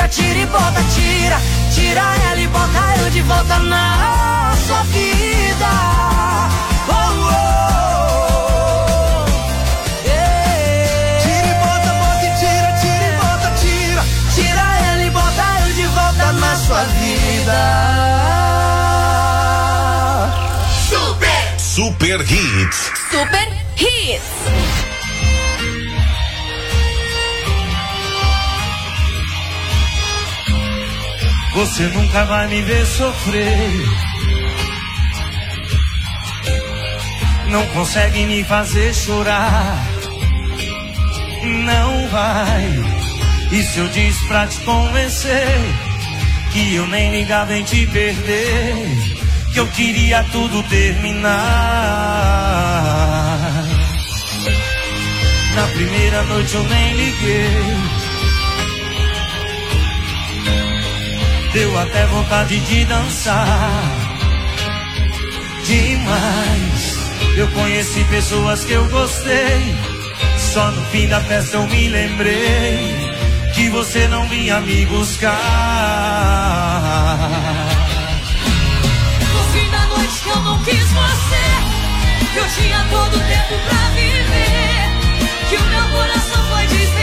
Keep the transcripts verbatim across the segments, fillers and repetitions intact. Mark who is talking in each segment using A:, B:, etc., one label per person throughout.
A: tira e bota, tira. Tira ela e bota eu de volta na sua vida. Oh, oh, yeah. Tira e bota, bota e tira, tira e bota, tira. Tira ela e bota eu de volta na sua vida. Super!
B: Super Hits.
C: Super Hits.
D: Você nunca vai me ver sofrer. Não consegue me fazer chorar. Não vai. E se eu disse pra te convencer que eu nem ligava em te perder, que eu queria tudo terminar. Na primeira noite eu nem liguei. Deu até vontade de dançar demais. Eu conheci pessoas que eu gostei. Só no fim da festa eu me lembrei que você não vinha me buscar.
A: No fim da noite que eu não quis você, que eu tinha todo o tempo pra viver, que o meu coração foi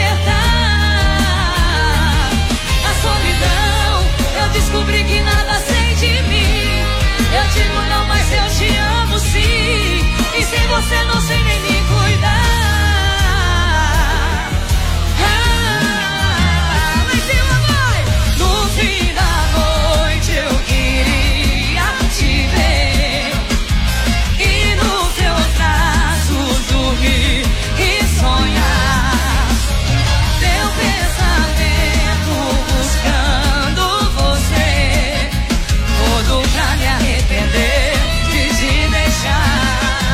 A: despertar. A solidão, eu descobri que nada sei de mim. Eu digo não, mas eu te amo sim. E sem você não sei nem me cuidar. Ah, mas ela vai. No fim da noite eu queria te ver e nos seus braços dormir e sonhar. Teu pensamento buscando você, todo pra me arrepender de te deixar.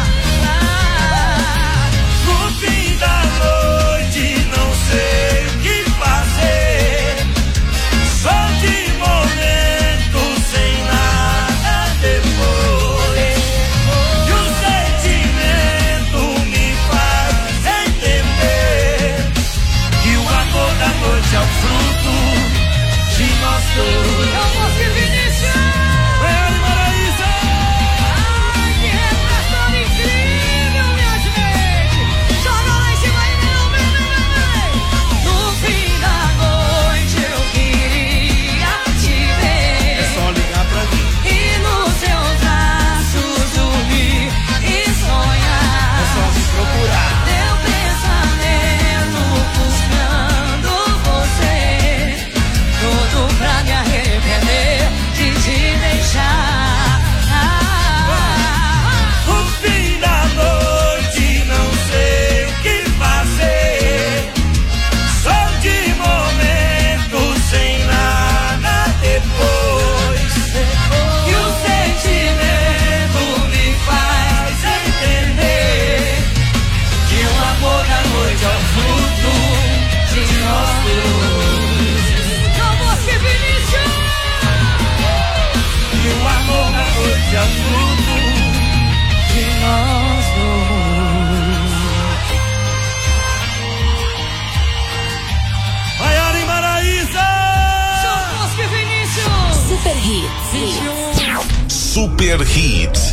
D: No fim da noite não sei o que fazer. Só de momento sem nada depois. E o sentimento me faz entender que o amor da noite é o fruto de nós dois.
A: Eu vou ser Vinícius!
D: Vai, Maraísa!
A: Ai, que repressão incrível, minha gente! Joga lá em cima aí, não, vem, vem, vem, vem! No fim da noite eu queria te ver
D: É só ligar pra mim.
A: e nos seus braços dormir e
D: É
A: sonhar.
D: só me procurar.
A: Teu pensamento buscando você, tudo pra me arrepender de te deixar.
D: No fim da noite não sei o que fazer. Só de momento sem nada depois.
A: E o sentimento me faz entender
D: Que o amor da noite é o fruto
A: de nós dois. Não vou ser Vinícius!
D: Que o amor da noite é o fruto
A: De nós dois.
D: Maiara e Maraísa.
A: Só Bosque Vinícius!
C: Super Hits.
A: vinte e um.
B: Super Hits.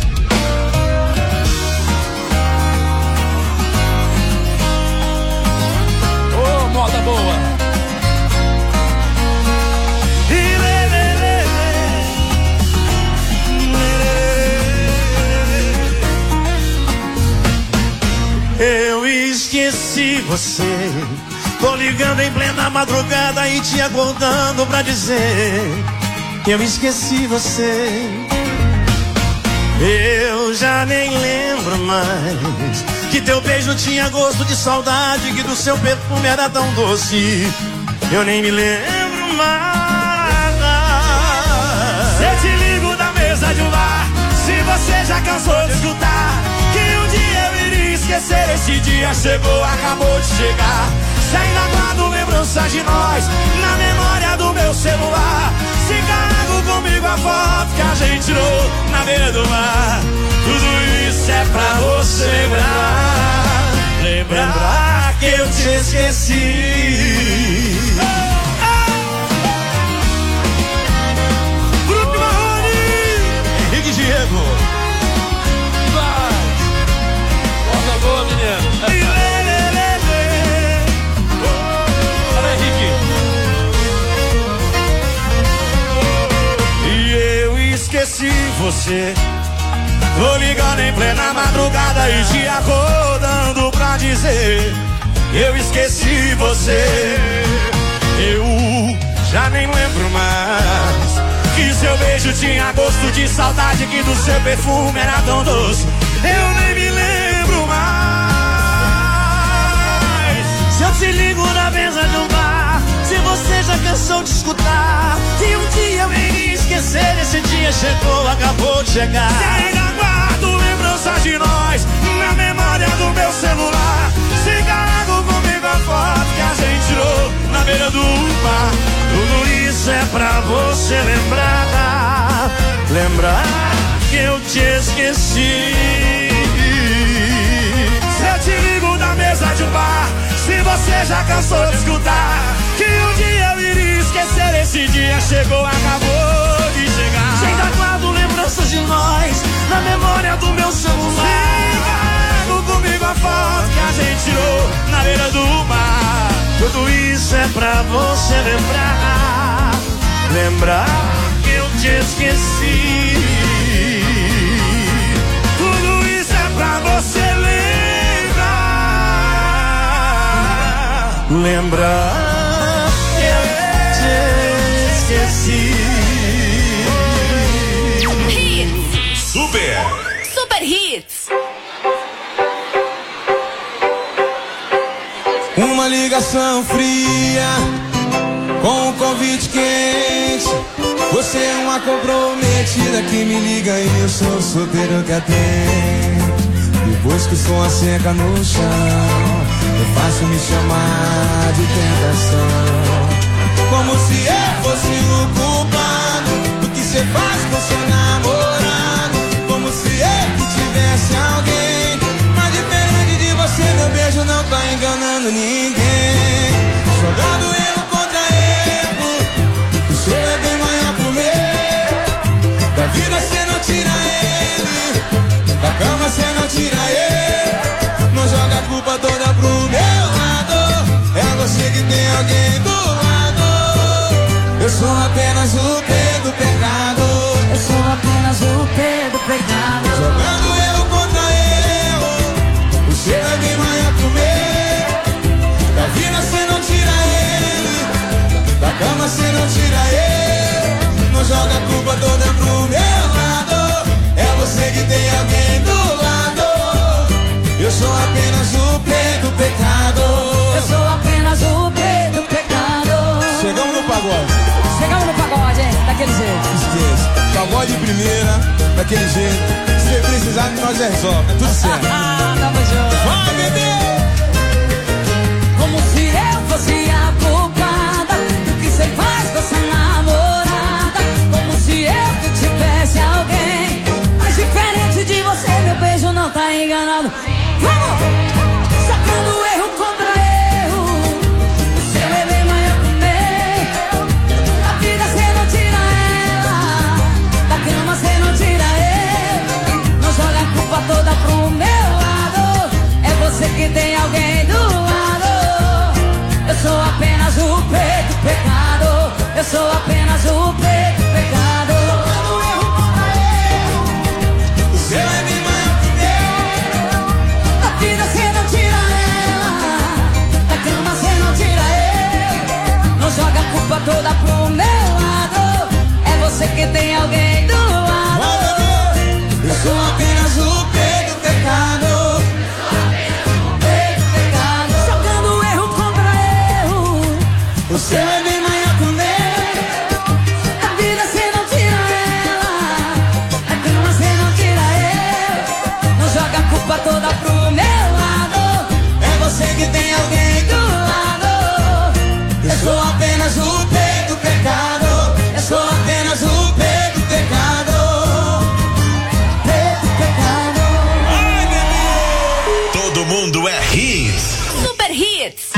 E: Ô, moda boa.
D: E lê, lê, lê, lê, lê. Eu esqueci você. Tô ligando em plena madrugada e te acordando pra dizer que eu esqueci você. Eu já nem lembro mais que teu beijo tinha gosto de saudade, que do seu perfume era tão doce. Eu nem me lembro mais. Eu te ligo da mesa de um bar, se você já cansou de escutar que um dia eu iria esquecer. Esse dia chegou, acabou de chegar. Se ainda guardo lembranças de nós na memória do meu celular, se carrego comigo a foto que a gente tirou na beira do mar, tudo isso é pra você lembrar, lembrar que eu te esqueci. esqueci você. Tô ligando em plena madrugada e te acordando pra dizer: eu esqueci você. Eu já nem lembro mais que seu beijo tinha gosto de saudade, que do seu perfume era tão doce. Eu nem me lembro mais. Se eu te ligo na mesa de um bar, se você já cansou de escutar que um dia eu iria esquecer, esse dia chegou, acabou de chegar. Se ainda guardo lembranças de nós na memória do meu celular, se carrego comigo a foto que a gente tirou na beira do mar. Tudo isso é pra você lembrar, lembrar que eu te esqueci. Se eu te ligo da mesa de um bar, se você já cansou de escutar que um dia eu iria esquecer, esse dia chegou, acabou de chegar. Se ainda guardo lembranças de nós na memória do meu celular, se carrego comigo a foto que a gente tirou na beira do mar. Tudo isso é pra você lembrar, lembrar que eu te esqueci. Tudo isso é pra você lembrar, lembrar que eu te esqueci.
C: Hits.
B: Super.
C: Super Hits.
E: Uma ligação fria com um convite quente. Você é uma comprometida que me liga e eu sou o solteiro que atende. Depois que o som asseca no chão, é fácil me chamar de tentação. Como se eu fosse o culpado do que você faz com seu namorado. Como se eu que tivesse alguém. Mas diferente de você, meu beijo não tá enganando ninguém. Jogando erro contra erro, o seu é bem maior pro meu. Da vida cê não tira ele, da cama cê não tira ele. Não joga a culpa toda pro meu lado, é você que tem alguém do lado. Eu sou apenas o P do pecado,
A: Eu sou apenas o P do pecado.
E: jogando erro contra erro, o seu é bem maior que o meu. Da vida cê não tira ele, da cama cê não tira ele. Não joga a culpa toda pro meu lado, é você que tem alguém do lado. Eu sou apenas o P do pecado.
A: Eu sou apenas o P do pecado.
E: Chegamos no pagode.
A: Chegamos no pagode, hein? Daquele jeito.
E: Esqueça. Pagode de primeira, daquele jeito. Se precisar, nós resolve. Tá tudo certo.
A: Ah, tamo junto.
E: Vai, bebê!
A: Como se eu fosse a culpada do que você faz com essa namorada. Como se eu que tivesse alguém. Mas diferente de você, meu beijo não tá enganado. Vamos! Sacando erro contra erro, o seu é bem maior que o meu. Da vida cê não tira ela, da cama cê não tira ele. Não joga a culpa toda pro meu lado, é você que tem alguém do lado. Eu sou apenas o P do pecado, eu sou apenas o P do pecado. Sacando erro contra erro,
E: O seu é bem maior que o meu.
A: da vida cê não tira ela, da cama cê não tira ele. Não joga a culpa toda pro meu lado, é você que tem alguém do lado.
E: Eu sou apenas o P do pecado.
A: P do pecado. Jogando erro contra erro,
E: O seu é bem maior que o meu.
A: da vida cê não tira ela, da cama cê não tira ele. Não joga a culpa toda pro meu lado,
E: É você que tem alguém do
A: lado.
E: Eu sou apenas o P do pecado. Eu sou apenas o P do pecado.
A: P do pecado.
E: Ai, bebê!
B: Todo mundo é hits.
C: Super Hits.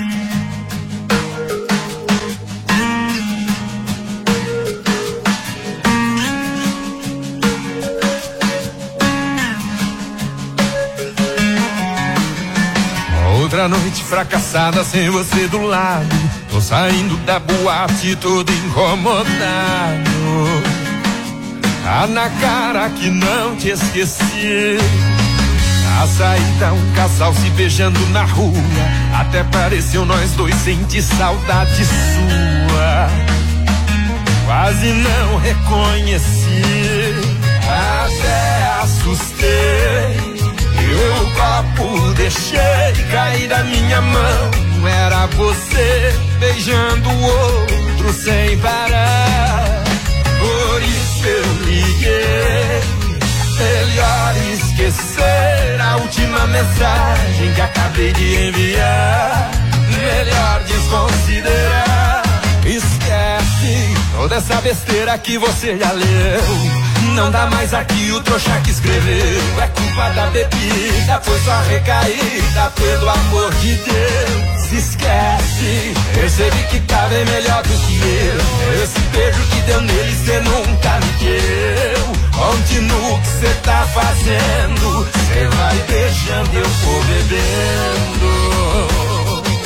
F: Outra noite fracassada sem você do lado. Tô saindo da boate todo incomodado. Tá na cara que não te esqueci. Na saída um casal se beijando na rua, até pareceu nós dois sentir saudade sua. Quase não reconheci, até assustei. Eu o copo deixei cair da minha mão. Era você beijando o outro sem parar. Por isso eu liguei. Melhor esquecer a última mensagem que acabei de enviar. Melhor desconsiderar. Esquece toda essa besteira que você já leu. Não dá mais aqui o trouxa que escreveu. É culpa da bebida, foi só recaída, pelo amor de Deus. Se esquece, percebi que tá bem melhor do que eu. Esse beijo que deu nele cê nunca me deu. Continua o que cê tá fazendo. Cê vai beijando e eu vou bebendo.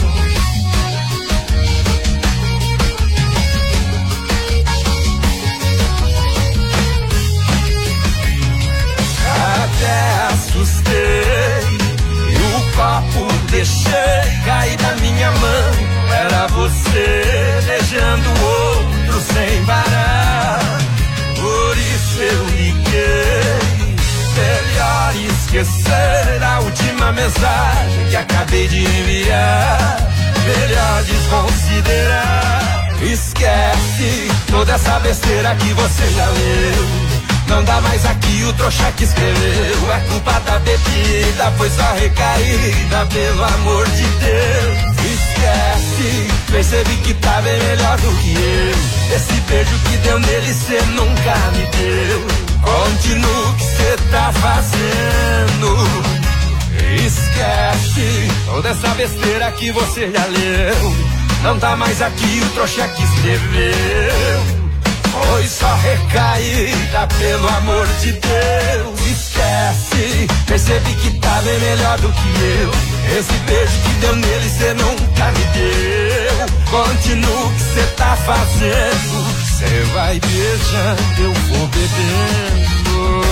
F: Até assustei e o copo deixei cair da minha mão. Era você beijando o outro sem parar. Por isso eu liguei. Melhor esquecer a última mensagem que acabei de enviar. Melhor desconsiderar. Esquece toda essa besteira que você já leu. Não dá mais aqui o trouxa que escreveu. É culpa da bebida, foi só recaída, pelo amor de Deus. Esquece, percebi que tá bem melhor do que eu. Esse beijo que deu nele cê nunca me deu. Continua o que cê tá fazendo. Esquece toda essa besteira que você já leu. Não tá mais aqui o trouxa que escreveu. Foi só recaída, pelo amor de Deus. Esquece, percebi que tá bem melhor do que eu. Esse beijo que deu nele cê nunca me deu. Continua o que cê tá fazendo. Cê vai beijando, eu vou bebendo.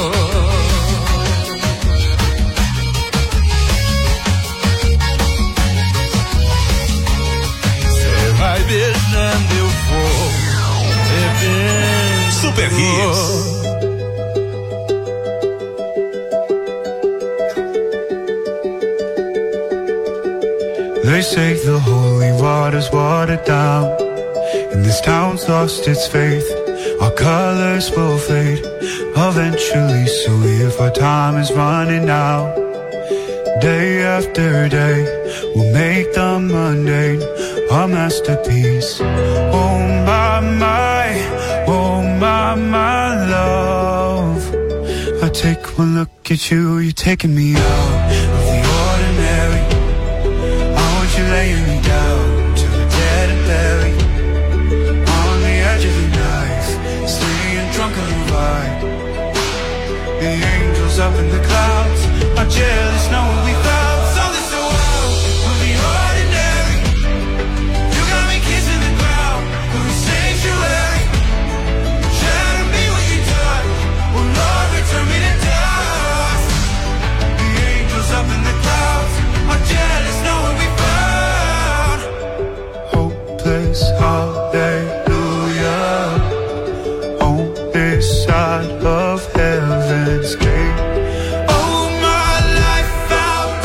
F: Cê vai beijando, eu vou.
B: Super Hits.
G: They say the holy water's watered down, and this town's lost its faith. Our colors will fade eventually, so if our time is running out, day after day, we'll make the mundane our masterpiece. Oh my, my, oh my, my love. I take one look at you, you're taking me out of the ordinary. I want you laying me down to the dead and buried on the edge of the knife, staying drunk on the ride. The angels up in the clouds are jealous knowing we found something so wild of the ordinary. You got me kissing the ground of the sanctuary. Shadow me when you touch, oh Lord, return me to dust. The angels up in the clouds are jealous knowing we found hopeless hallelujah on this side of heaven's gate. Oh, my life found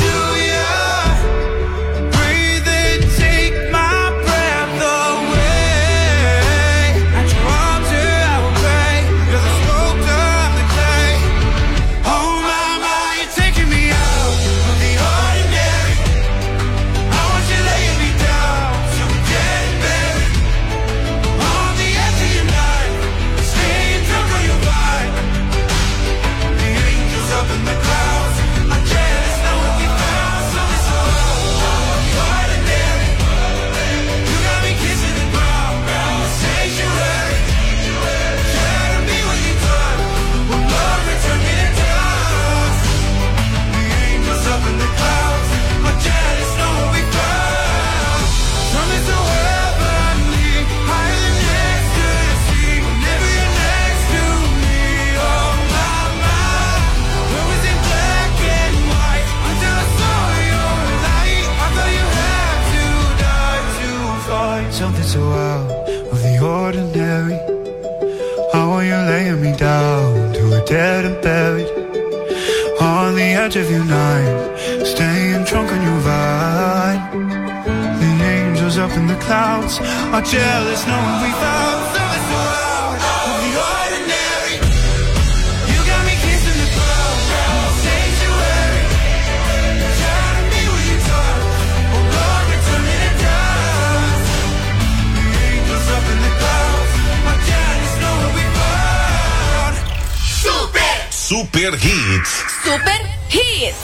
G: know you're laying me down to a dead and buried on the edge of your night, staying drunk on your vine. The angels up in the clouds are jealous knowing we found something so out of the ordinary. You got me kissing the clouds, sanctuary. Trying to be what you taught, oh Lord, we're turning it down. The angels up in the clouds are jealous knowing we found Super
B: Super Hits.
C: Super Hits.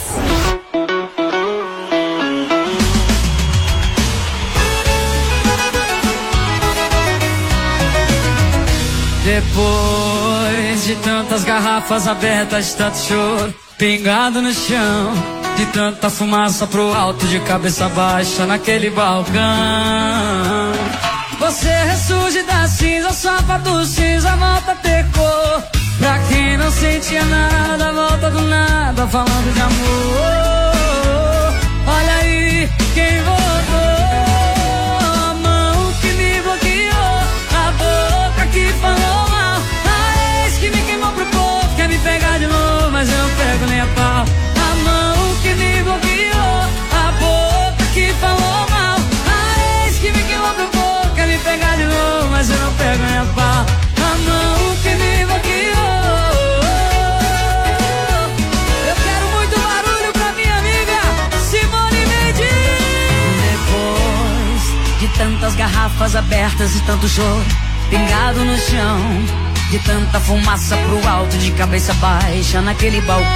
A: Depois de tantas garrafas abertas, de tanto choro pingado no chão, de tanta fumaça pro alto, de cabeça baixa naquele balcão, você ressurge da cinza, sapato cinza, volta a ter cor. Pra quem não sentia nada, volta do nada, falando de amor. Olha aí quem voltou, a mão que me bloqueou, a boca que falou mal, a ex que me queimou pro povo, quer me pegar de novo, mas eu não pego nem a pau. A mão que me bloqueou, a boca que falou mal, a ex que me queimou pro povo, quer me pegar de novo, mas eu não pego nem a pau. A mão que me bloqueou. Tantas garrafas abertas e tanto choro pingado no chão, de tanta fumaça pro alto, de cabeça baixa naquele balcão,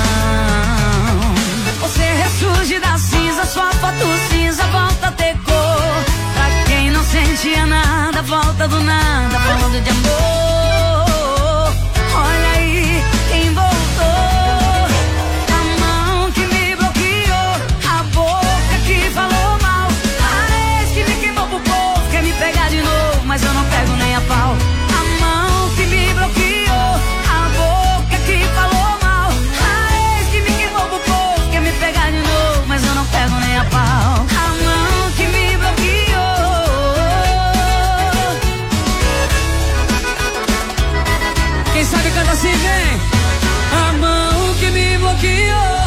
A: você ressurge da cinza, sua foto cinza volta a ter cor. Pra quem não sentia nada, volta do nada, falando de amor. Olha aí quem voltou, a mão que me bloqueou, a boca que falou mal, quer me pegar de novo, mas eu não pego nem a pau. A mão que me bloqueou, a boca que falou mal, a ex que me queimou pro povo, quer me pegar de novo, mas eu não pego nem a pau. A mão que me bloqueou. Quem sabe canta assim, vem. A mão que me bloqueou,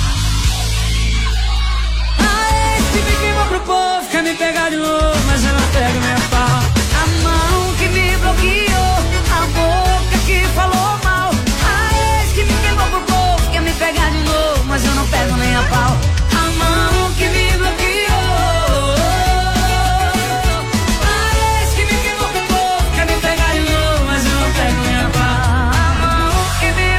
A: a ex que me queimou pro povo, quer me pegar de novo, mas eu não pego nem a pau. A mão que me bloqueou, a boca que falou mal, a ex que me queimou pro povo, quer me pegar de novo, mas eu não pego nem a pau. A mão que me bloqueou, a ex que me queimou pro povo, quer me pegar de novo, mas eu não pego nem a pau. A mão que me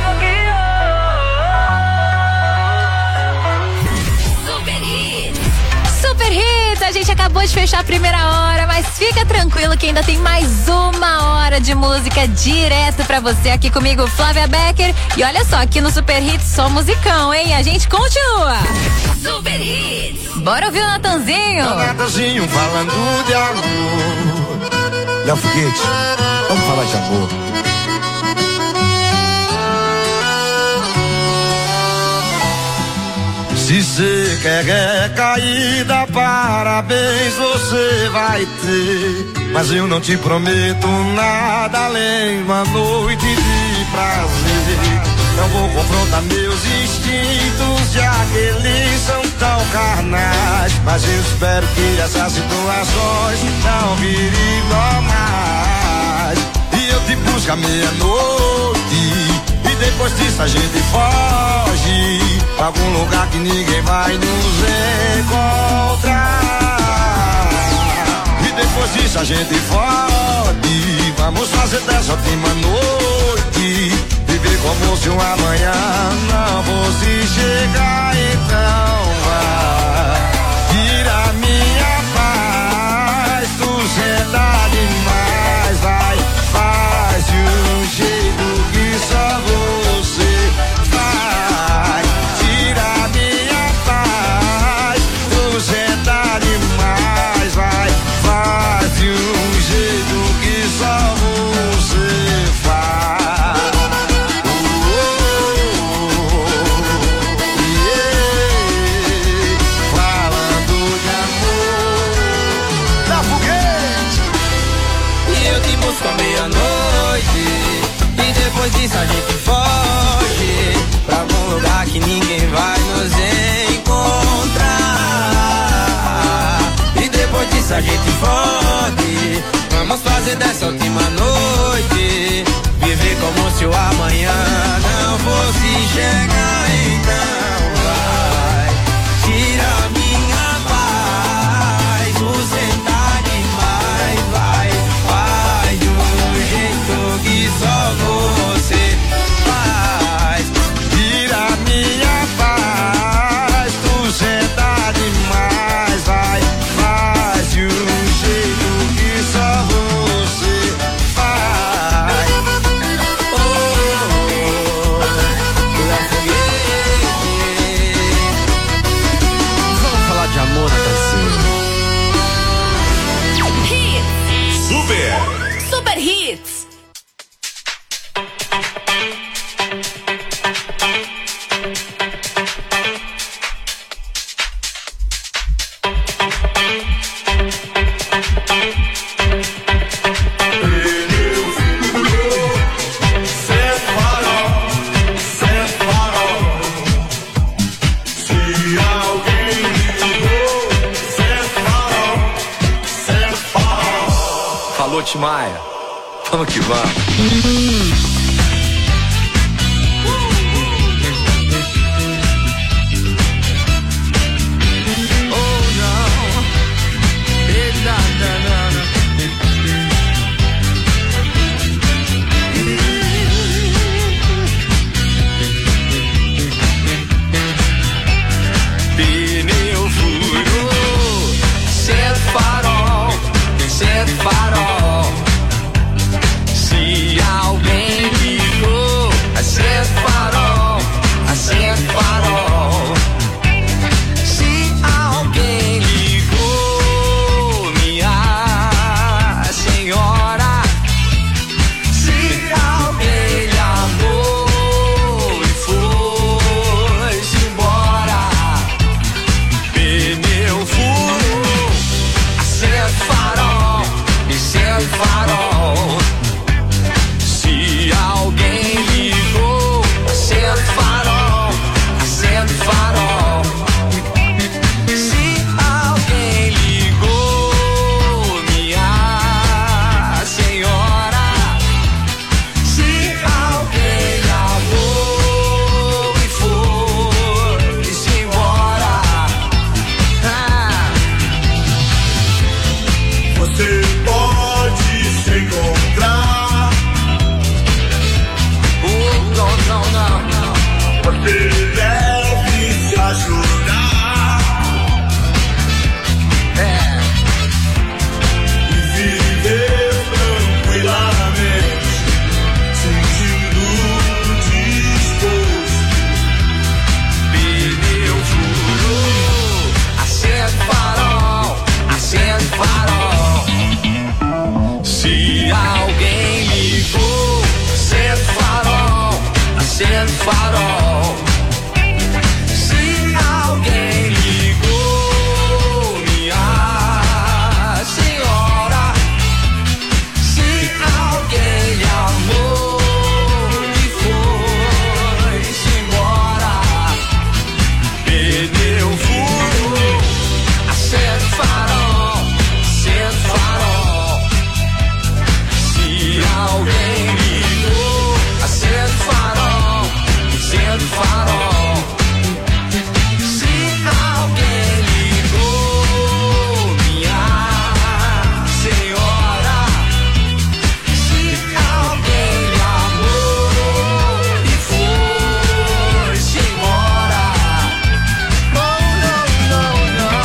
A: bloqueou.
C: Super Hits. Super Hits. A gente acabou de fechar a primeira hora, mas fica tranquilo que ainda tem mais uma hora de música direto pra você aqui comigo, Flávia Becker. E olha só, aqui no Super Hits só musicão, hein? A gente continua. Super Hits. Bora ouvir o Natanzinho.
D: O Natanzinho falando de amor. Léo Foguete, vamos falar de amor. Se você quer caída, parabéns você vai ter. Mas eu não te prometo nada além de uma noite de prazer. Não vou confrontar meus instintos, já que eles são tão carnais. Mas eu espero que essas situações não virem normais. E eu te busco à meia-noite, e depois disso a gente foge pra algum lugar que ninguém vai nos encontrar. E depois disso a gente fode, vamos fazer dessa última noite, viver como se um amanhã não fosse chegar. Então vai, tira minha paz, tu senta demais, vai, faz de um jeito que só você faz. Tira minha paz, tu senta demais, vai, faz de um jeito que só você faz.
E: fazer dessa última noite viver como se o amanhã não fosse chegar. Então vai, tira minha paz, você tá demais. Vai, vai do jeito que só você faz. Tira minha paz, você tá demais. Vai, faz de um jeito que só você faz. Oh, oh, oh, pula foguete. Vamos falar de amor, parceiro.
B: Super.
C: Super Hits.
F: Alô, Timaya, vamos que vamos.
E: Pneu furou, sendo farol, sendo farol. Se alguém ligou, acende farol, acende farol. Se alguém ligou, minha senhora. Se alguém lhe amou e foi-se embora. Pneu furou, acende farol, acende farol. Se alguém ligou, acende farol, acende farol. Se alguém ligou, minha senhora. Se alguém lhe amou e foi-se embora. Ah.
D: Você pode se encontrar.
E: Oh, não, não, não, não.
D: Você deve se ajudar
E: É.
D: e viver tranquilamente, sentindo disposto.
E: Pneu furou, acende farol, acende farol. Se alguém ligou, acende farol, acende farol. Se alguém ligou, minha senhora. Se alguém lhe amou e foi-se embora. Pneu furou, acende farol, acende farol. Se alguém ligou, acende farol, acende farol. Se alguém ligou, minha senhora. Se alguém lhe amou e foi-se embora. Oh, não, não, não.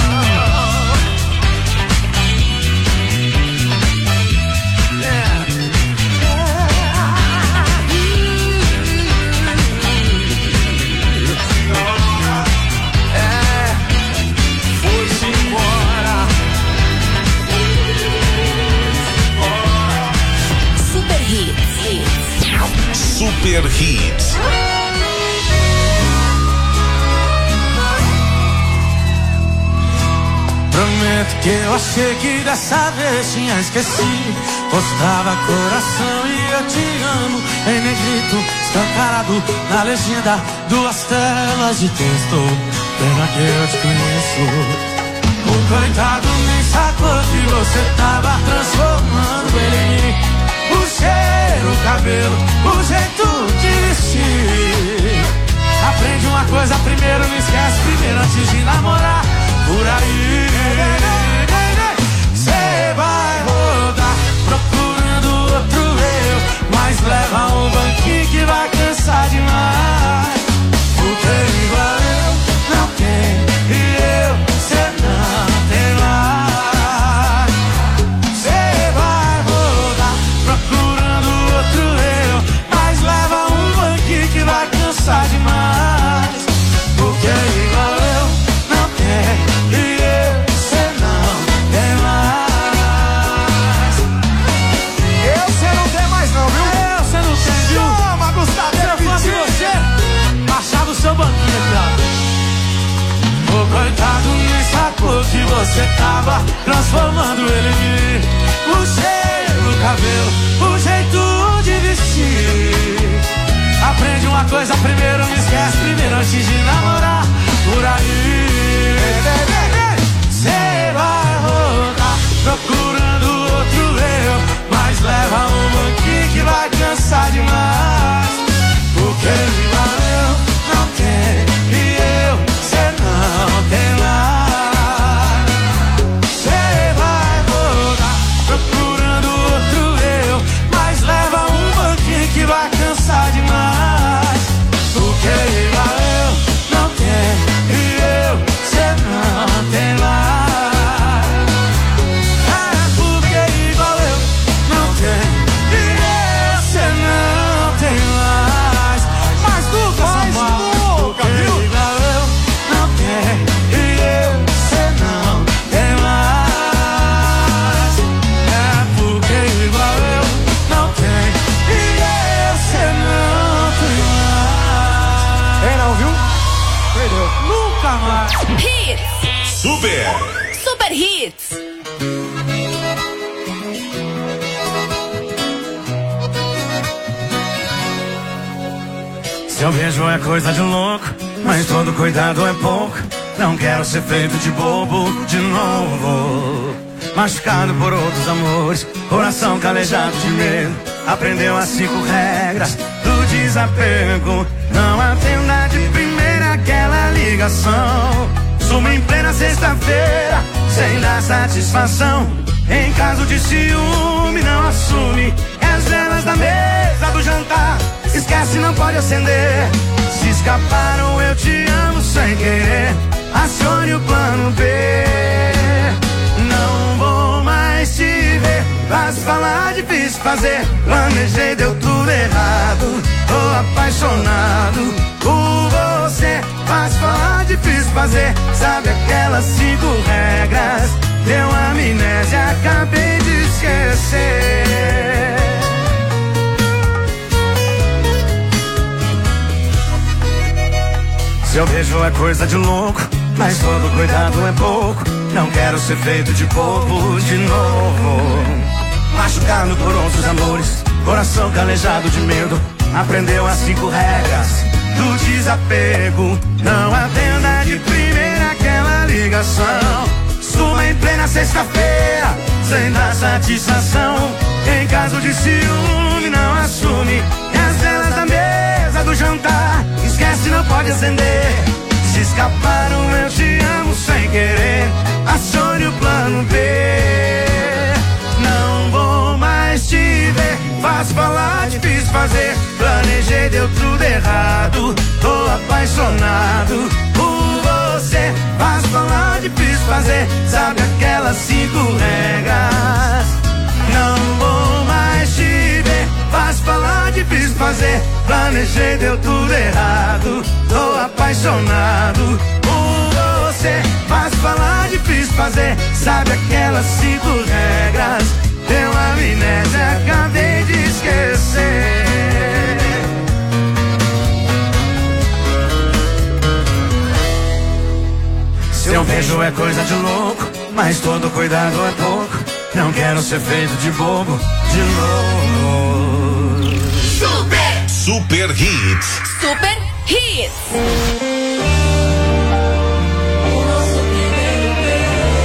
E: É, foi-se embora.
C: Super Hits.
B: Super Hits.
D: Prometo que eu achei que dessa vez tinha esquecido. Postava coração e eu te amo em negrito, escancarado na legenda, duas telas de texto. Pena que eu te conheço. O coitado nem sacou que você tava transformando ele em mim. O cheiro, o cabelo, o jeito de vestir. Aprende uma coisa primeiro, não esquece primeiro antes de namorar. Por aí cê vai rodar procurando outro eu, mas leva um banquinho que vai cansar demais. Porque igual eu não tem e eu cê não tem mais. Cê vai rodar procurando outro eu, mas leva um banquinho que vai cansar demais. Porque igual eu não tem e eu cê não tem mais.
E: Eu cê não tem mais não, viu?
D: Eu cê não tem, viu?
E: Chama, Gustavo.
D: Se eu fosse você, baixava o seu banquinho, cara. O coitado nem sacou que você tava transformando ele em mim. O cheiro, o cabelo, o jeito de vestir. Aprende uma coisa primeiro, não esquece primeiro antes de namorar. Por aí cê vai rodar procurando outro eu, mas leva um banquinho que vai cansar demais. Porque igual eu não tenho e eu cê não tem mais. Cê vai rodar procurando outro eu, mas leva um banquinho que vai cansar demais. Porque igual eu não tenho e eu cê não tem mais. É porque igual eu não tenho e eu cê não tem mais. Mas nunca
E: Mais nunca, viu?
D: igual eu não tenho e eu cê não tem mais. É porque igual eu não tenho e eu cê não tem mais.
E: É não, viu? Perdeu.
D: Nunca mais.
C: Hits,
B: Super,
C: Super Hits.
D: Seu beijo é coisa de louco, mas todo cuidado é pouco. Não quero ser feito de bobo de novo. Machucado por outros amores, coração calejado de medo. Aprendeu as cinco regras do desapego. Não atenda de primeira aquela ligação. Suma em plena sexta-feira, sem dar satisfação. Em caso de ciúme, não assume. É as velas da mesa do jantar, esquece, não pode acender. Se escaparam, eu te amo sem querer. Acione o plano B. Não vou mais te ver. Fácil falar, difícil fazer. Planejei, deu tudo errado. Tô apaixonado por você. Fácil falar, difícil fazer. Sabe aquelas cinco regras? Deu amnésia, acabei de esquecer. Seu beijo é coisa de louco, mas todo cuidado é pouco. Não quero ser feito de bobo de novo. Machucado por outros amores, coração calejado de medo. Aprendeu as cinco regras do desapego. Não atenda de primeira aquela ligação. Suma em plena sexta-feira, sem dar satisfação. Em caso de ciúme, não assume. É as velas da mesa do jantar, esquece, não pode acender. Se escaparam, eu te amo sem querer. Acione o plano B. Não vou mais te ver. Fácil falar, difícil fazer. Planejei, deu tudo errado. Tô apaixonado por você. Fácil falar, difícil fazer. Sabe aquelas cinco regras? Não vou mais te ver. Fácil falar, difícil fazer. Planejei, deu tudo errado. Tô apaixonado por você. Fácil falar, difícil fazer. Sabe aquelas cinco regras? Deu amnésia, acabei de esquecer. Seu beijo é coisa de louco, mas todo cuidado é pouco. Não quero ser feito de bobo de novo.
C: Super,
B: Super Hits.
C: Super Hits.
A: O nosso primeiro beijo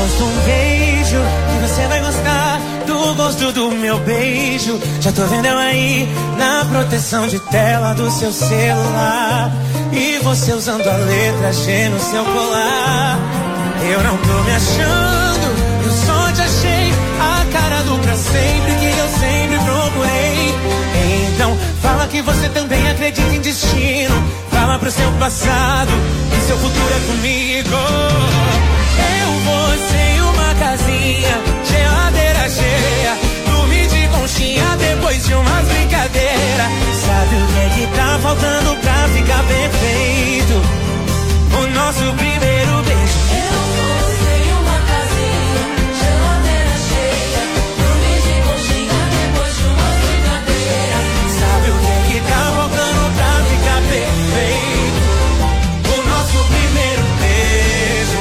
D: aposto um beijo que você vai gostar do gosto do meu beijo. Já tô vendo eu aí na proteção de tela do seu celular, e você usando a letra G no seu colar. Eu não tô me achando, eu só te achei a cara do pra sempre que eu sempre procurei. Então fala que você também acredita em destino. Fala pro seu passado que seu futuro é comigo. Eu, você e uma casinha, geladeira cheia, dormir de conchinha depois de umas brincadeiras. Sabe o que é que tá faltando pra ficar perfeito? O nosso primeiro beijo.
A: Eu, você e uma casinha, geladeira cheia, dormir de conchinha depois de umas brincadeiras.
D: Sabe o que é que tá faltando pra ficar perfeito? O nosso primeiro beijo.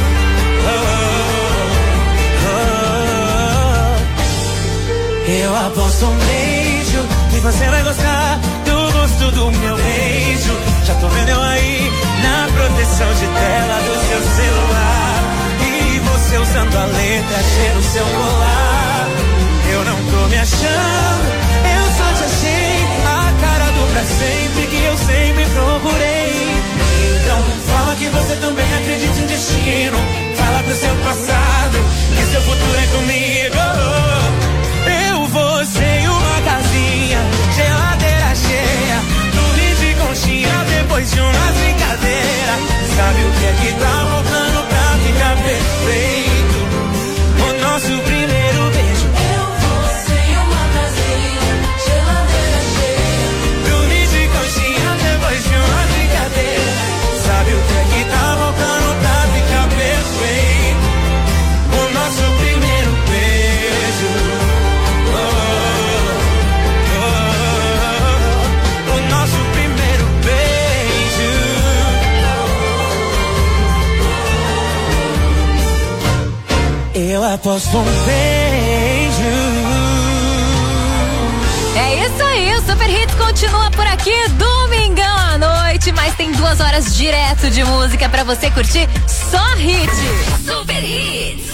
D: Eu aposto um beijo que você vai gostar do gosto do meu beijo. Já tô vendo eu aí na proteção de tela do seu celular, e você usando a letra G no seu colar. Eu não tô me achando, eu só te achei a cara do pra sempre que eu sempre procurei. Então fala que você também acredita em destino. Fala pro seu passado que seu futuro é comigo. Eu, você e uma casinha, geladeira cheia, dormir de conchinha depois de umas brincadeiras. Sabe o que é que tá faltando pra ficar perfeito? O nosso primeiro beijo.
A: Eu, você e uma casinha, geladeira cheia,
D: Dormir de conchinha depois de umas brincadeiras. Sabe o que é que tá faltando pra ficar perfeito? O nosso primeiro beijo. O nosso primeiro beijo. Eu aposto um beijo.
C: É isso aí, o Super Hits continua por aqui, domingão à noite, mas tem duas horas direto de música pra você curtir só hit. Super Hits.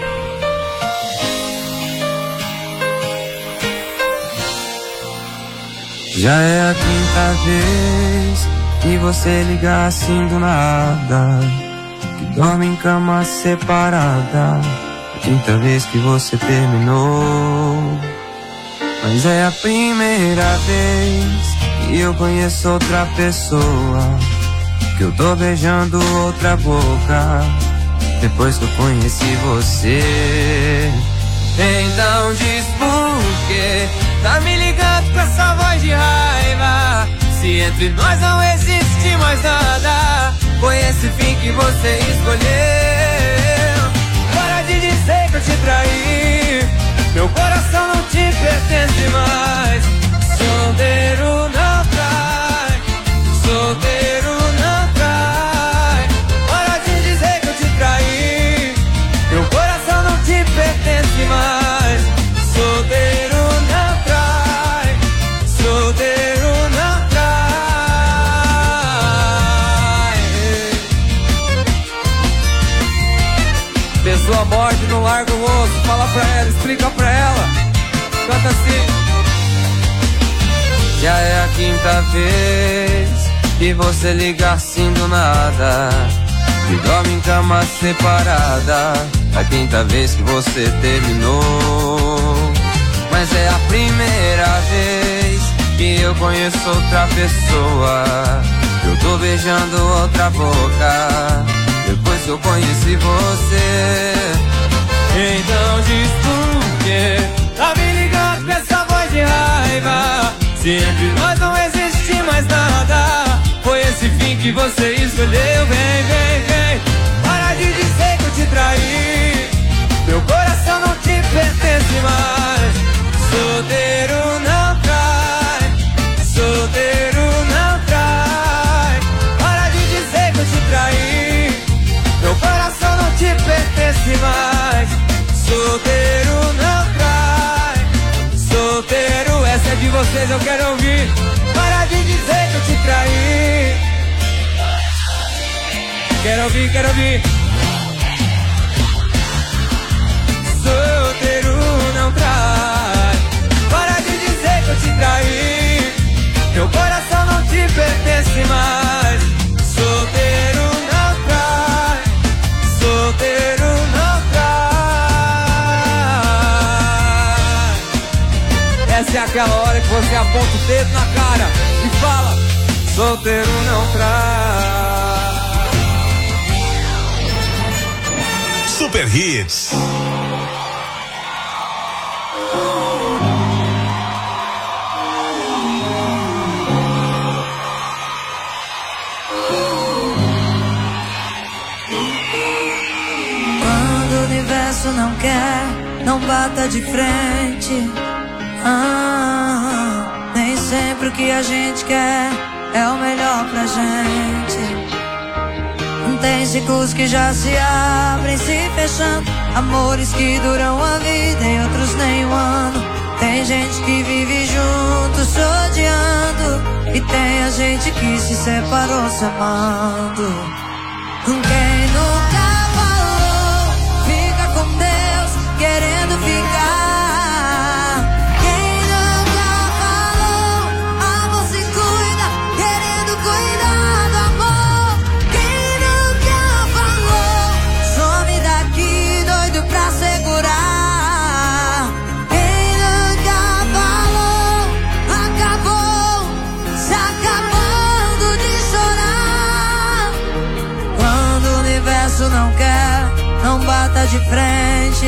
E: Já é a quinta vez que você liga assim do nada, que dorme em cama separada. A quinta vez que você terminou. Mas é a primeira vez que eu conheço outra pessoa, que eu tô beijando outra boca depois que eu conheci você. Então diz por quê tá me ligando com essa voz de raiva, se entre nós não existe mais nada. Foi esse fim que você escolheu. Para de dizer que eu te traí, meu coração não te pertence mais. Solteiro não trai, solteiro não trai. Para de dizer que eu te traí, meu coração não te pertence mais. Solteiro não trai, solteiro não trai. Pessoa morde, não larga o osso. Fala pra ela, explica pra ela. Canta assim. Já é a quinta vez que você liga assim do nada, que dorme em cama separada. A quinta vez que você terminou. Mas é a primeira vez que eu conheço outra pessoa, que eu tô beijando outra boca depois que eu conheci você. Então diz por quê tá me ligando com essa voz de raiva, se entre nós não existe mais nada. Foi esse fim que você escolheu. Vem, vem, vem, para de dizer que eu te traí, meu coração não te pertence mais. Solteiro não trai, solteiro não trai. Para de dizer que eu te traí, meu coração não te pertence mais. Solteiro não trai, solteiro, essa é de vocês, eu quero ouvir. Para de dizer que eu te traí. Quero ouvir, quero ouvir. Meu coração não te pertence mais. Solteiro não trai, solteiro não trai. Essa é aquela hora que você aponta o dedo na cara e fala: solteiro não trai.
B: Super Hits.
A: Quando o universo não quer, não bata de frente. Ah, nem sempre o que a gente quer é o melhor pra gente. Tem ciclos que já se abrem, se fechando, amores que duram a vida e outros nem um ano. Tem gente que vive junto, se odiando, e tem a gente que se separou se amando. Quem nunca falou, fica com Deus, querendo ficar. Quem nunca falou, amor se cuida, querendo cuidar do amor. Quem nunca falou, some daqui, doido pra segurar. Quem nunca falou, acabou, se acabando de chorar. Quando o universo não quer, não bata de frente.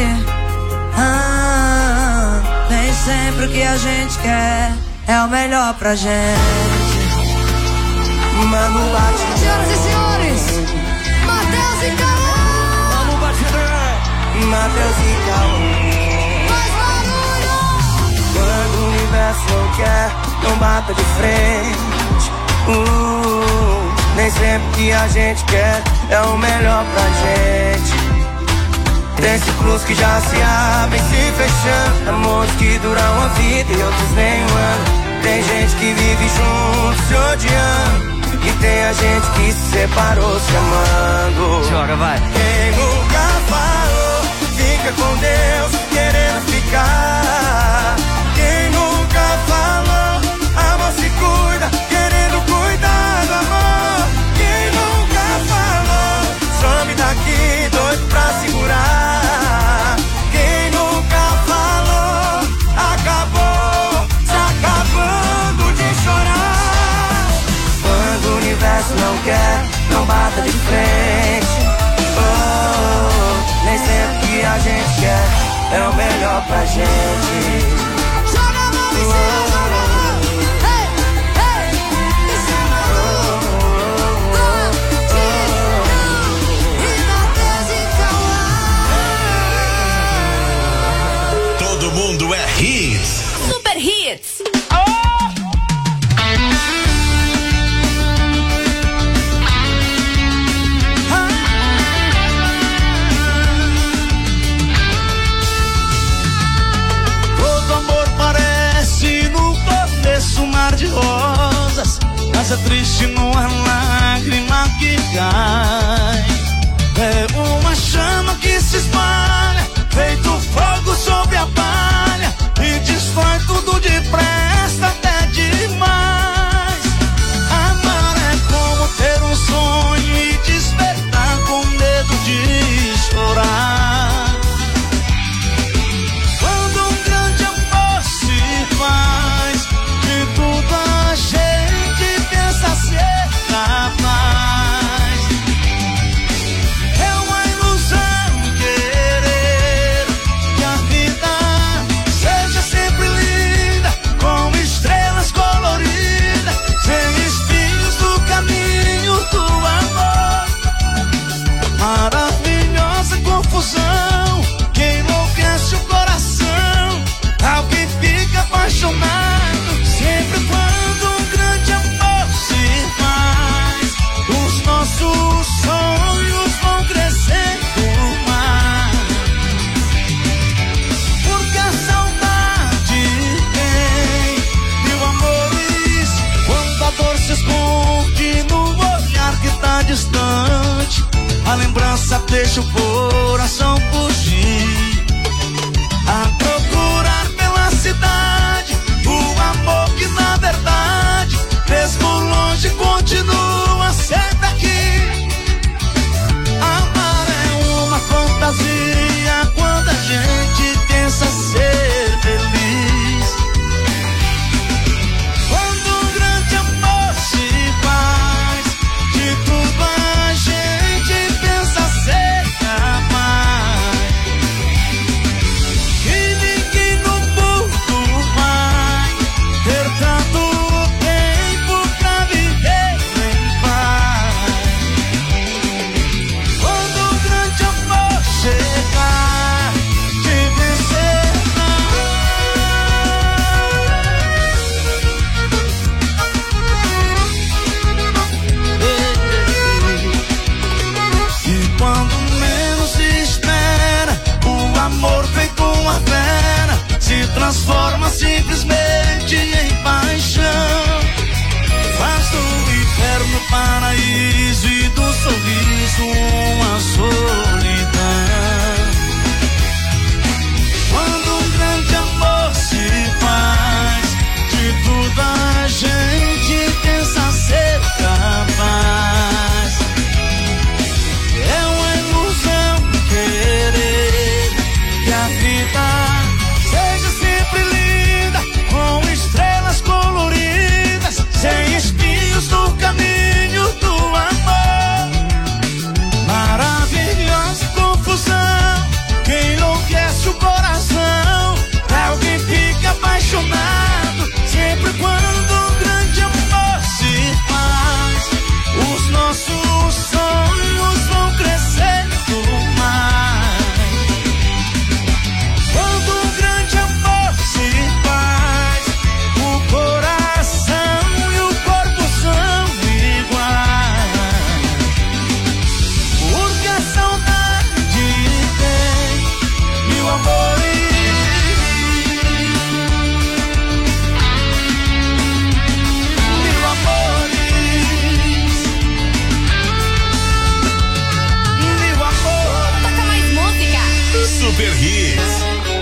A: Ah, nem sempre o que a gente quer é o melhor pra gente.
E: Mano bate.
A: Senhoras e senhores, Matheus e Cauã.
E: Mano batidão. Matheus e Cauã.
A: Mais barulho.
E: Quando o universo não quer, não bata de frente. uh, Nem sempre que a gente quer é o melhor pra gente. Tem ciclos que já se abrem, se fechando, amores que duram a vida e outros nem um ano. Tem gente que vive junto, se odiando, e tem a gente que se separou se amando.
H: Joga, vai.
E: Quem nunca falou, fica com Deus, querendo ficar. Quem nunca falou, amor se cuida, querendo cuidar do amor. Quem nunca falou, some daqui, doido pra segurar. Quem nunca falou, acabou, se acabando de chorar. Quando o universo não quer, não bata de frente. Oh, nem sempre que a gente quer é o melhor pra gente.
A: Joga a mão em cima, hey, hey, em cima do Batidão e Matheus e Cauã.
B: Todo mundo é hits.
C: Super Hits.
D: Todo amor parece no começo um mar de rosas, mas é triste numa lágrima que cai. É uma chama que se espalha, feito fogo sobre a palha, e destrói tudo depressa, até demais. Amar é como ter um sonho e despertar com medo de chorar. Quando um grande amor se faz, de tudo a gente pensa ser capaz. É uma ilusão querer que a vida seja sempre linda, com estrelas coloridas, sem espinhos no caminho do amor. Maravilhosa confusão que enlouquece o coração. Alguém fica apaixonado sempre quando um grande amor se faz. Os nossos sonhos vão crescendo mais, porque a saudade tem mil amores. Quando a dor se esconde no olhar que tá distante, a lembrança deixa o coração fugir, a procurar pela cidade o amor que na verdade se transforma simplesmente em paixão. Faz do inferno paraíso e do sorriso uma solidão. Quando um grande amor se faz, de tudo a gente pensa ser capaz. É uma ilusão querer que a vida seja sempre linda, com estrelas coloridas, sem espinhos no caminho do amor. Maravilhosa confusão que enlouquece o coração. É alguém fica apaixonado sempre quando um grande amor se faz. Os nossos sonhos vão crescendo mais. Quando um grande amor se faz, o coração e o corpo são iguais. Porque a saudade tem mil amores. Mil amores. Mil amores.
C: Toca mais música.
B: Super Hits.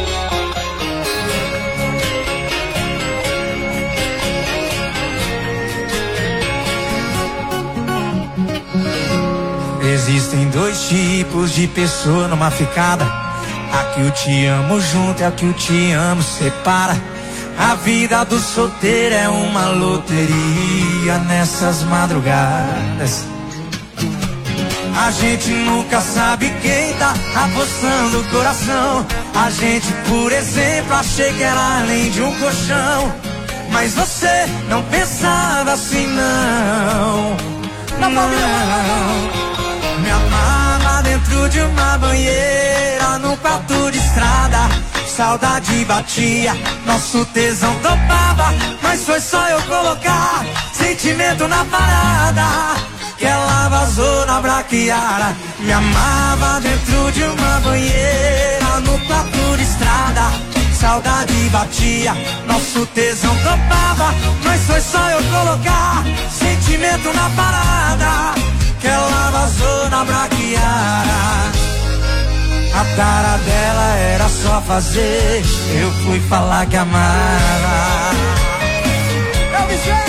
E: Existem dois tipos de pessoa numa ficada. A que o te amo junto e a que o te amo separa. A vida do solteiro é uma loteria nessas madrugadas. A gente nunca sabe quem tá apostando o coração. A gente, por exemplo, achei que era além de um colchão. Mas você não pensava assim, não. Não, não. Me amava dentro de uma banheira, num quarto de estrada. Saudade batia, nosso tesão topava. Mas foi só eu colocar sentimento na parada que ela vazou na braquiara. Me amava dentro de uma banheira, no quarto de estrada. Saudade batia, nosso tesão topava. Mas foi só eu colocar sentimento na parada que ela vazou na braquiara. A cara dela era só fazer, eu fui falar que amava. Eu me sei.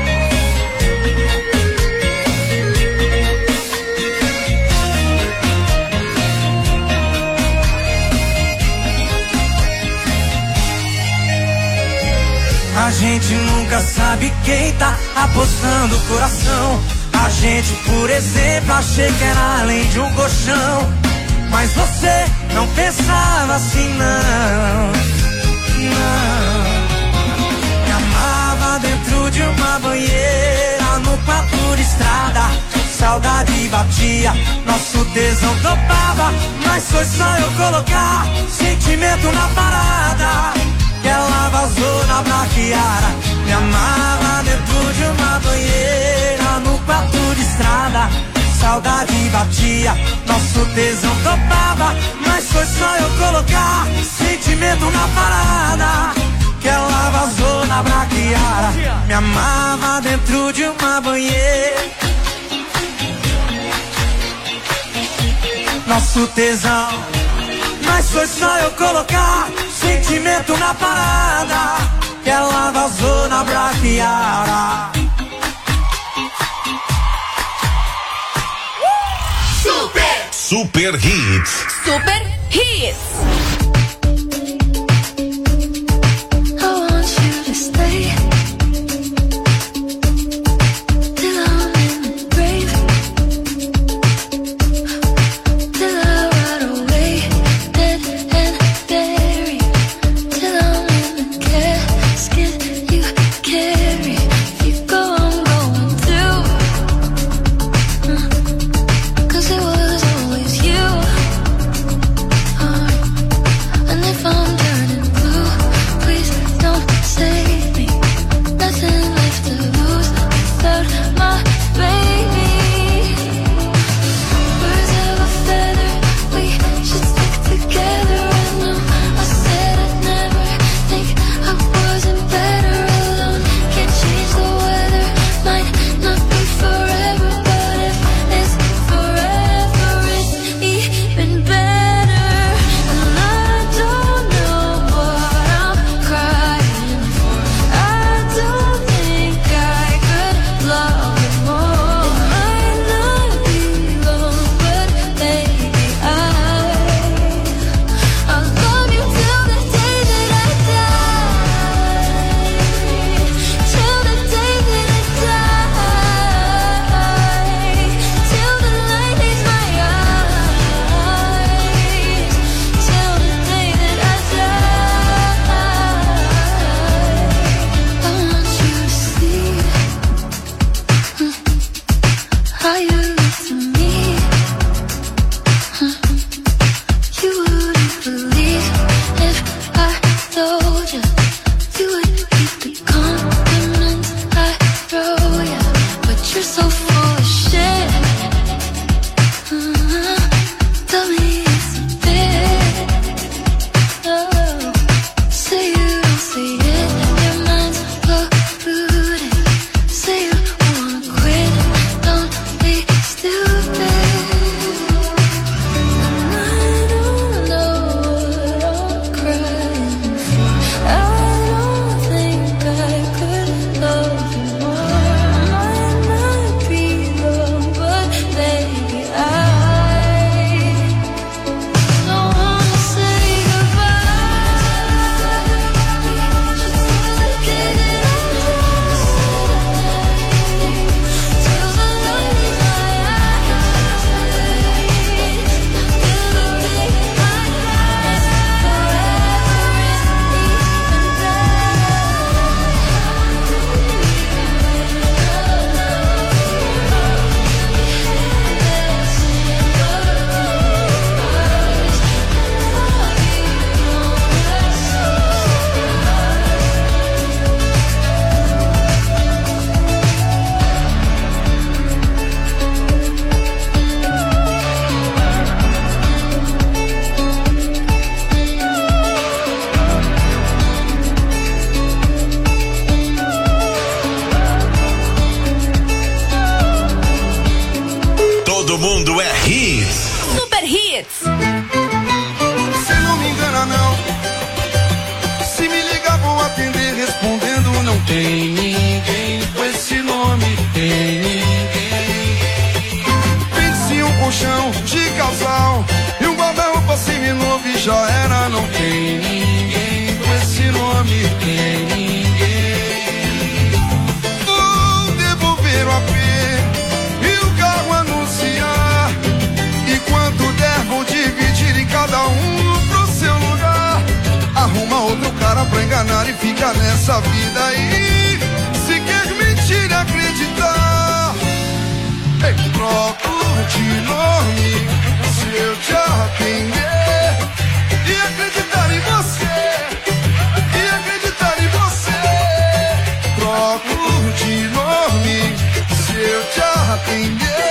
E: A gente nunca sabe quem tá apostando o coração. A gente, por exemplo, achei que era além de um colchão. Mas você não pensava assim, não. Não. Me amava dentro de uma banheira, no quarto de estrada. Saudade batia, nosso tesão topava. Mas foi só eu colocar sentimento na parada que ela vazou na braquiara. Me amava dentro de uma banheira, no quarto de estrada. Saudade batia, nosso tesão topava. Mas foi só eu colocar sentimento na parada que ela vazou na braquiara. Me amava dentro de uma banheira, nosso tesão. Mas foi só eu colocar sentimento na parada que ela vazou na braquiara.
B: Super! Super Hits.
C: Super Hits. Hits.
E: Você não me engana não. Se me ligar vou atender respondendo não tem ninguém com esse nome, tem ninguém. Pense um colchão de casal e um guarda-roupa seminovo e já era, não tem ninguém com esse nome, tem ninguém. Vou devolver o A P e o carro anunciar, e quanto der vou dividir em cada um pro seu lugar. Arruma outro cara pra enganar e fica nessa vida aí. Se quer mentir e acreditar, ei, troco de nome se eu te arrepender e acreditar em você, e acreditar em você. Troco de nome se eu te arrepender.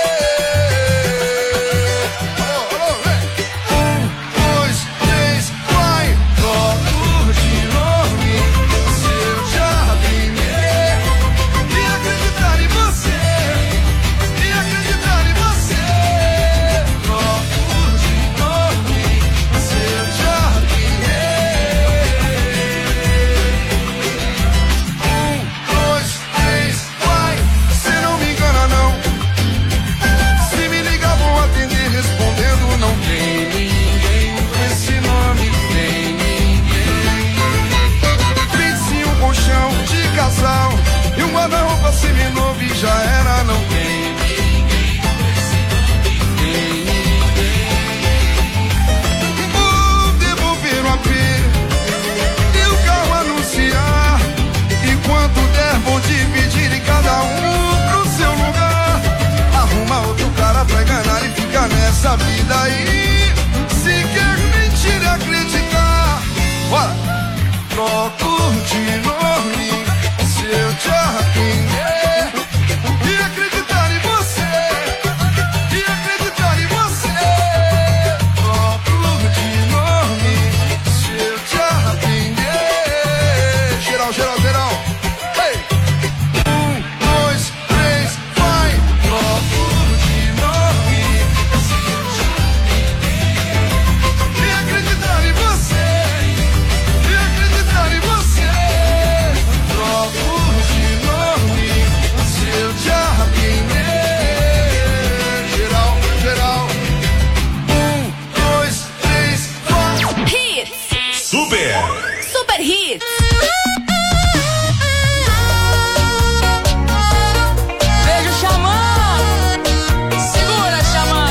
E: E um guarda-roupa seminovo e já era, não tem ninguém com esse nome, tem ninguém. Vou devolver o A P e o carro anunciar, e quanto der vou dividir em cada um pro seu lugar. Arruma outro cara pra enganar e fica nessa vida aí. Se quer mentir e acreditar, bora! Troco de nome se eu te arrepender e acreditar em você, e acreditar em você. Troco de nome se eu te arrepender. Geral, geral, geral. Hey! Um, dois, três, vai. Troco de nome se eu te arrepender e acreditar em você, e acreditar em você. Troco de nome se eu te arrepender. Geral, geral. Um, dois, três, quatro.
C: Hits.
B: Super.
C: Super Hits.
A: Beijo, Xamã. Segura, Xamã.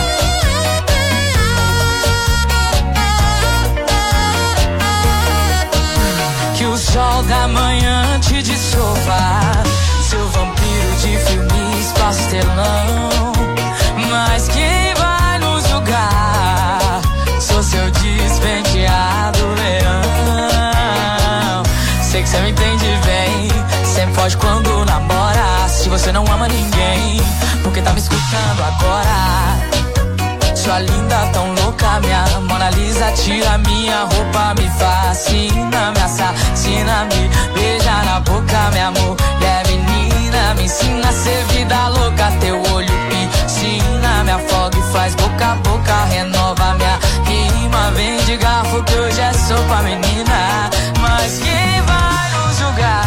A: Que o sol da manhã te desova, seu vampiro de filmes pastelão. Mas quem vai nos julgar? Sou seu despenteado leão. Sei que você me entende bem, sempre foge quando namora. Se você não ama ninguém, porque tá me escutando agora? Sua linda, tão louca, minha Mona Lisa, tira minha roupa, me fascina, me assassina, me beija na boca, minha mulher menina, me ensina a ser vida louca, teu olho piscina, me afoga e faz boca a boca, renova minha rima, vem de garfo que hoje é sopa, menina, mas quem vai nos julgar?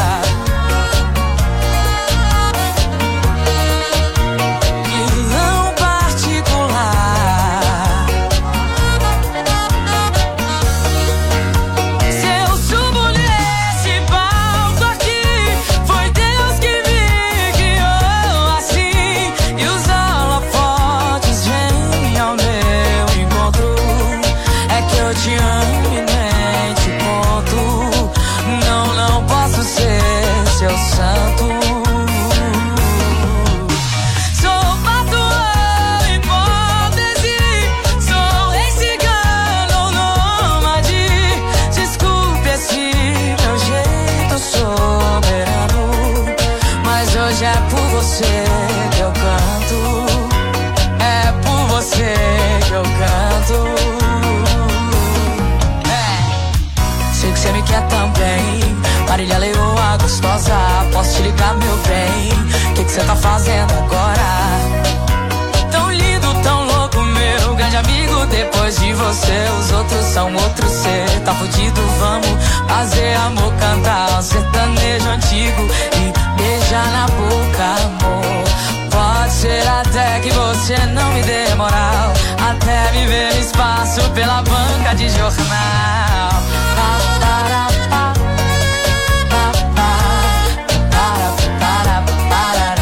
A: Marília Leoa gostosa, posso te ligar, meu bem? O que que cê tá fazendo agora? Tão lindo, tão louco, meu grande amigo, depois Depois de você, os outros são outro ser. Tá fudido, vamos fazer amor, cantar um sertanejo antigo e beijar na boca, amor. Pode ser até que você não me dê moral, até me ver no espaço pela banca de jornal. Pa, para, pa, pa, pa, para, para, para.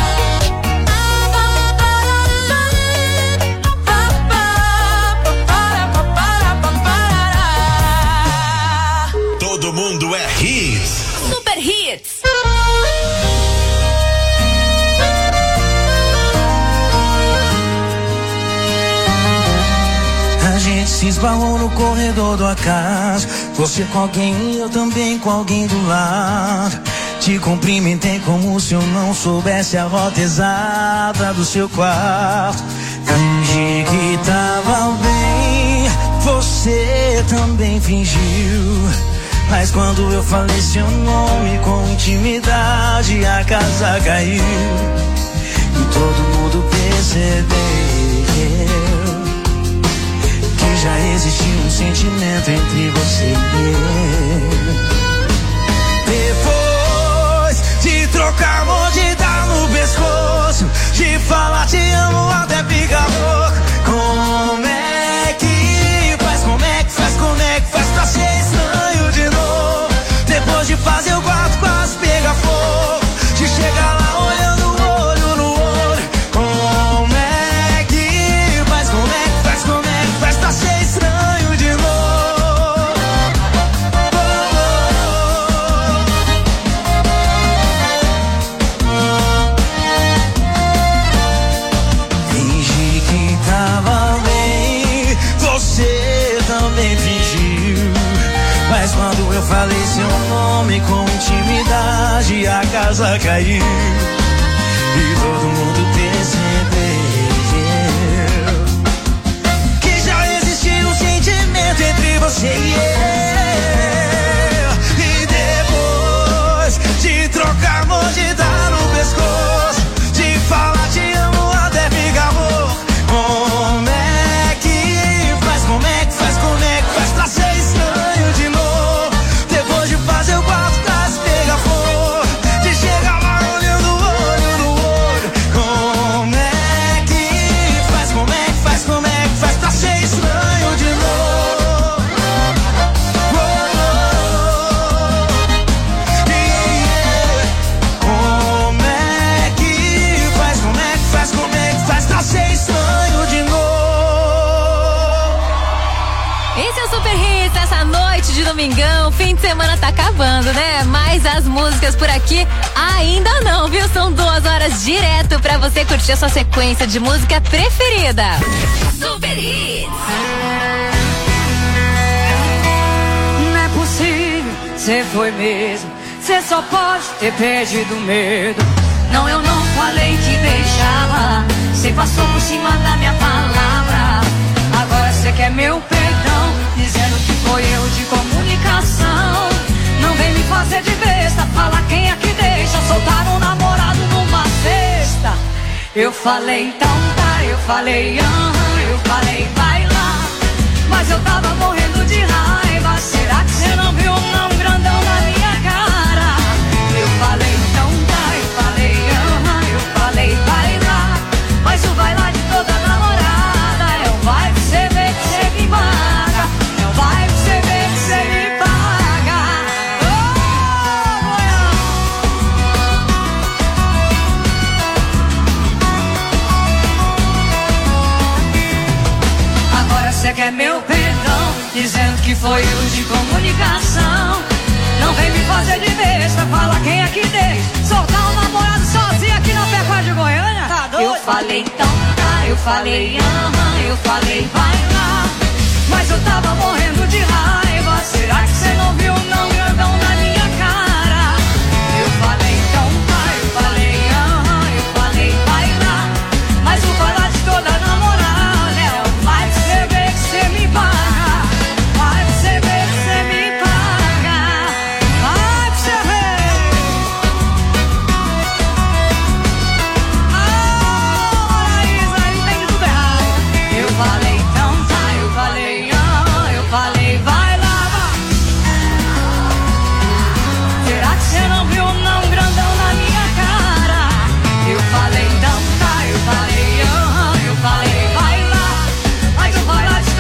B: Todo mundo é hits.
C: Super Hits.
D: A gente se esbarrou no corredor do acaso. Você com alguém e eu também com alguém do lado. Te cumprimentei como se eu não soubesse a rota exata do seu quarto. Fingi que tava bem, você também fingiu. Mas quando eu falei seu nome com intimidade, a casa caiu. E todo mundo percebeu que já existia um sentimento entre você e eu. Depois de trocar amor, de dar no pescoço, de falar te amo até ficar louco. Como é que faz, como é que faz, como é que faz pra ser estranho de novo? Depois de fazer o quarto quase pegar fogo, de chegar lá olhando olho no olho. Como é que faz, como é que faz, como é que faz pra ser estranho de novo? Fingi que tava bem, você também fingiu. Mas quando eu falei seu nome com intimidade, a casa caiu. E todo mundo percebeu que já existia um sentimento entre você e eu. E depois de trocar amor, de dar no pescoço, de falar te amo até ficar louco. Como é que faz, como é que faz, como é que faz pra ser estranho de novo? Depois de fazer o quarto quase pegar fogo, de chegar lá olhando olho no olho. Como é que faz, como é que faz, como é que faz pra ser estranho de novo? Oh, oh, yeah. Como é que faz, como é que faz, como é que faz pra ser estranho de novo?
C: Esse é o Super Hits, essa noite de domingão, fim de semana tá acabando, né? Mas as músicas por aqui ainda não, viu? São duas horas direto pra você curtir a sua sequência de música preferida. Super Hits.
A: Não é possível, cê foi mesmo. Cê só pode ter perdido medo. Não, eu não falei que deixava. Cê passou por cima da minha palavra. Agora cê quer meu perdão, dizendo que foi erro de comunicação. Não vem me fazer de besta, fala quem é que deixa soltar um namorado numa sexta. Eu falei então tá, eu falei aham, eu falei vai lá. Mas eu tava morrendo de raiva. Será que cê não viu um não grandão na minha cara? Eu falei então tá, eu falei aham, eu falei vai lá. Mas o vai lá de toda namorada é o vai que cê vê que cê me paga. É o vai que cê vê que cê me paga. Oh, agora cê quer meu perdão, dizendo que foi erro de comunicação. Não vem me fazer de besta, fala quem é que deixa soltar um namorado sozinho aqui na Pecuária de Goiânia. Tá doido? Eu falei então tá, eu falei aham, eu